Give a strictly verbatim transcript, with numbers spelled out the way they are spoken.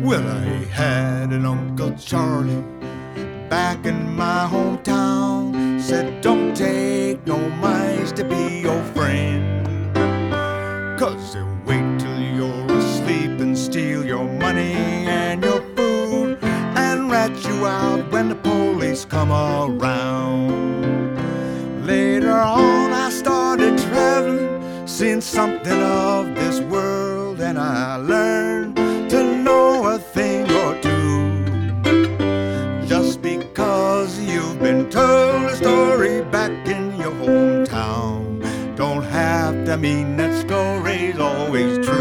Well, I had an Uncle Charlie back in my hometown. Said, don't take no mice to be your friend, 'cause they'll wait till you're asleep and steal your money and your food and rat you out when the police come around. Later on I started traveling, seeing something of this world.